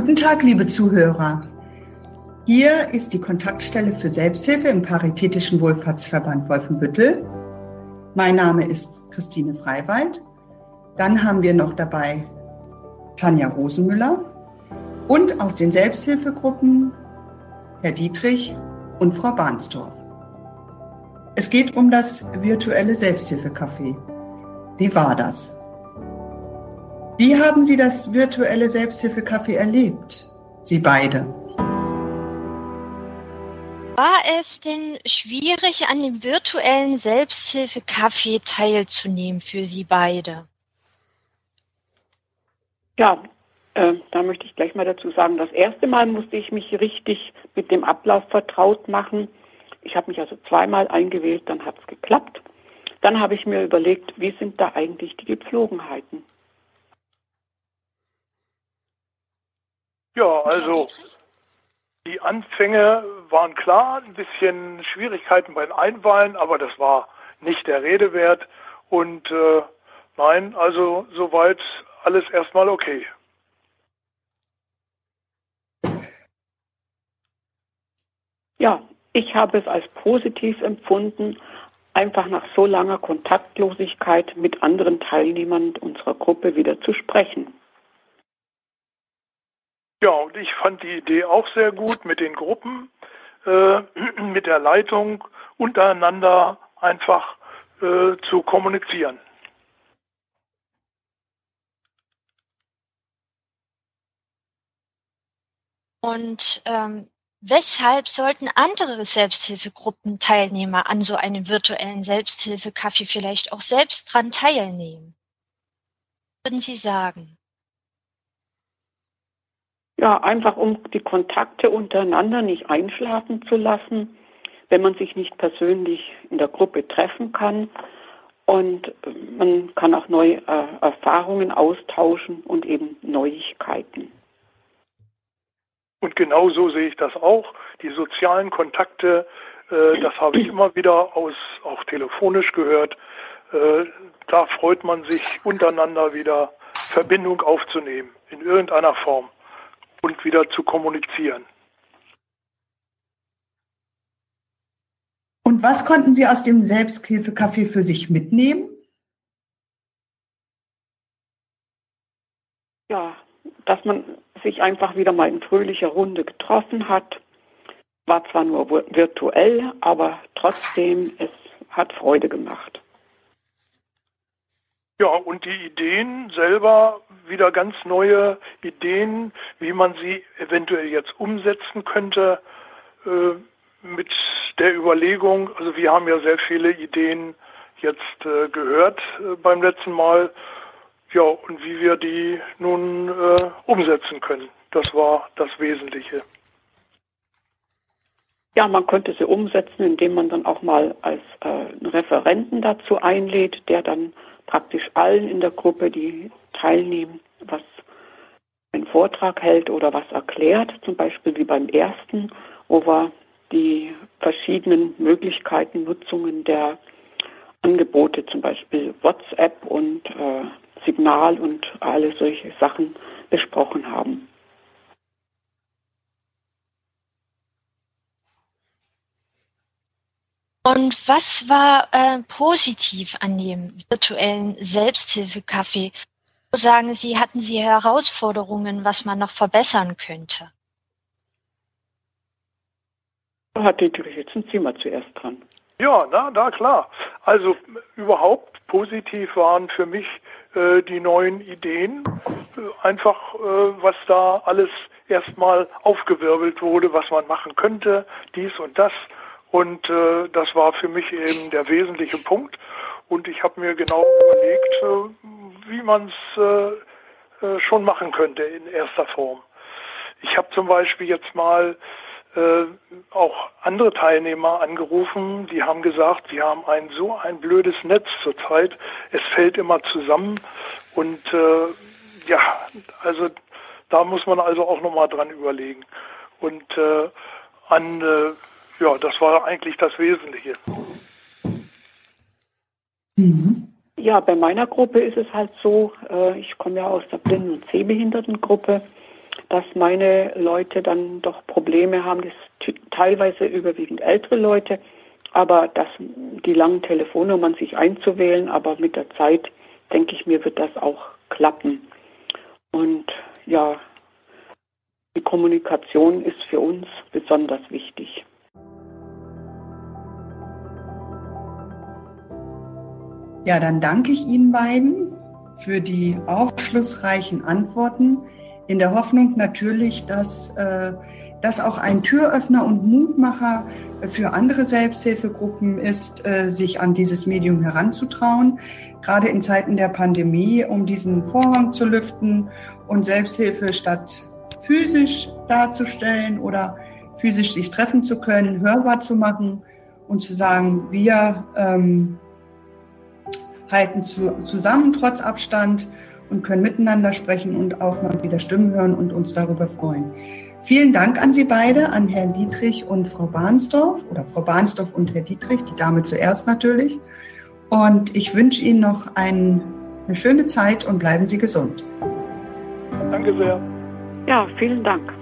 Guten Tag, liebe Zuhörer. Hier ist die Kontaktstelle für Selbsthilfe im Paritätischen Wohlfahrtsverband Wolfenbüttel. Mein Name ist Christine Freiwald. Dann haben wir noch dabei Tanja Rosenmüller und aus den Selbsthilfegruppen Herr Dietrich und Frau Bahnsdorf. Es geht um das virtuelle Selbsthilfecafé. Wie war das? Wie haben Sie das virtuelle Selbsthilfecafé erlebt? Sie beide. War es denn schwierig, an dem virtuellen Selbsthilfecafé teilzunehmen für Sie beide? Ja, da möchte ich gleich mal dazu sagen, das erste Mal musste ich mich richtig mit dem Ablauf vertraut machen. Ich habe mich also zweimal eingewählt, dann hat es geklappt. Dann habe ich mir überlegt, wie sind da eigentlich die Gepflogenheiten? Ja, also die Anfänge waren klar, ein bisschen Schwierigkeiten beim Einwahlen, aber das war nicht der Rede wert. Und nein, also soweit alles erstmal okay. Ja, ich habe es als positiv empfunden, einfach nach so langer Kontaktlosigkeit mit anderen Teilnehmern unserer Gruppe wieder zu sprechen. Ja, und ich fand die Idee auch sehr gut mit den Gruppen, mit der Leitung untereinander einfach zu kommunizieren. Und weshalb sollten andere Selbsthilfegruppenteilnehmer an so einem virtuellen Selbsthilfecafé vielleicht auch selbst dran teilnehmen? Würden Sie sagen? Ja, einfach um die Kontakte untereinander nicht einschlafen zu lassen, wenn man sich nicht persönlich in der Gruppe treffen kann. Und man kann auch neue Erfahrungen austauschen und eben Neuigkeiten. Und genau so sehe ich das auch. Die sozialen Kontakte, das habe ich immer wieder auch telefonisch gehört. Da freut man sich untereinander wieder Verbindung aufzunehmen in irgendeiner Form und wieder zu kommunizieren. Und was konnten Sie aus dem Selbsthilfecafé für sich mitnehmen? Ja, dass man sich einfach wieder mal in fröhlicher Runde getroffen hat. War zwar nur virtuell, aber trotzdem, es hat Freude gemacht. Ja, und die Ideen selber, wieder ganz neue Ideen, wie man sie eventuell jetzt umsetzen könnte, mit der Überlegung, also wir haben ja sehr viele Ideen jetzt gehört beim letzten Mal, ja, und wie wir die nun umsetzen können. Das war das Wesentliche. Ja, man könnte sie umsetzen, indem man dann auch mal als einen Referenten dazu einlädt, der dann praktisch allen in der Gruppe, die teilnehmen, was einen Vortrag hält oder was erklärt, zum Beispiel wie beim ersten, wo wir die verschiedenen Möglichkeiten, Nutzungen der Angebote, zum Beispiel WhatsApp und Signal und alle solche Sachen besprochen haben. Und was war positiv an dem virtuellen Selbsthilfecafé? Wo sagen Sie, hatten Sie Herausforderungen, was man noch verbessern könnte? Da hat Dietrich, jetzt sind Sie mal zuerst dran. Ja, na klar. Also überhaupt positiv waren für mich die neuen Ideen. Einfach, was da alles erstmal aufgewirbelt wurde, was man machen könnte, dies und das. Und das war für mich eben der wesentliche Punkt. Und ich habe mir genau überlegt, wie man es schon machen könnte in erster Form. Ich habe zum Beispiel jetzt mal auch andere Teilnehmer angerufen, die haben gesagt, sie haben so ein blödes Netz zurzeit, es fällt immer zusammen und ja, also da muss man also auch nochmal dran überlegen. Und ja, das war eigentlich das Wesentliche. Ja, bei meiner Gruppe ist es halt so, ich komme ja aus der Blinden- und Sehbehindertengruppe dass meine Leute dann doch Probleme haben. Das sind teilweise überwiegend ältere Leute, aber dass die langen Telefonnummern sich einzuwählen, aber mit der Zeit, denke ich mir, wird das auch klappen. Und ja, die Kommunikation ist für uns besonders wichtig. Ja, dann danke ich Ihnen beiden für die aufschlussreichen Antworten, in der Hoffnung natürlich, dass das auch ein Türöffner und Mutmacher für andere Selbsthilfegruppen ist, sich an dieses Medium heranzutrauen, gerade in Zeiten der Pandemie, um diesen Vorhang zu lüften und Selbsthilfe statt physisch darzustellen oder physisch sich treffen zu können, hörbar zu machen und zu sagen, wir halten zusammen trotz Abstand und können miteinander sprechen und auch mal wieder Stimmen hören und uns darüber freuen. Vielen Dank an Sie beide, an Herrn Dietrich und Frau Bahnsdorf oder Frau Bahnsdorf und Herr Dietrich, die Dame zuerst natürlich. Und ich wünsche Ihnen noch eine schöne Zeit und bleiben Sie gesund. Danke sehr. Ja, vielen Dank.